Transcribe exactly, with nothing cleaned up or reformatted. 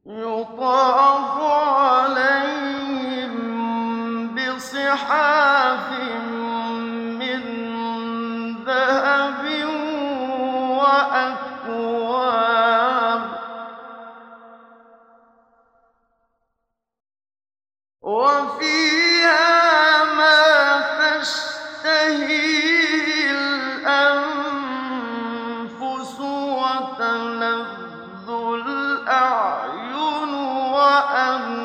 يُطَافُ عَلَيْهِم بِصِحَافٍ مِّن ذَهَبٍ وَأَكْوَابٍ ۖ وَفِيهَا مَا تَشْتَهِيهِ الْأَنفُسُ وَتَلَذُّ الْأَعْيُنُ وَأَنَّ